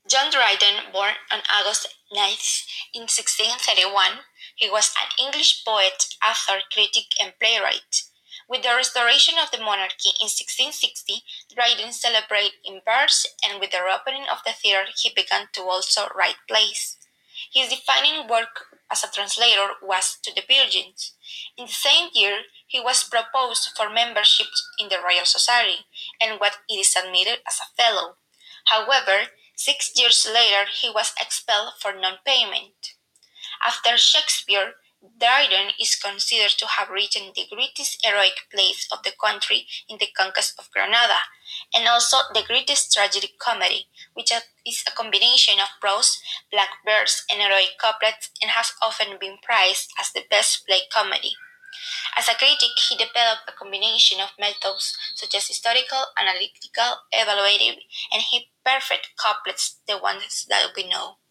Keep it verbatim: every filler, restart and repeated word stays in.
John Dryden, born on August ninth in sixteen thirty-one, he was an English poet, author, critic, and playwright. With the restoration of the monarchy in sixteen sixty, Dryden celebrated in verse, and with the opening of the theatre, he began to also write plays. His defining work as a translator was To the Virgins. In the same year, he was proposed for membership in the Royal Society, and what it is admitted as a fellow. However, six years later he was expelled for non-payment. After Shakespeare, Dryden is considered to have written the greatest heroic plays of the country in the conquest of Granada, and also the greatest tragic comedy, which is a combination of prose, black verse, and heroic couplets, and has often been prized as the best play comedy. As a critic, he developed a combination of methods such as historical, analytical, evaluative, and he perfect couplets, the ones that we know.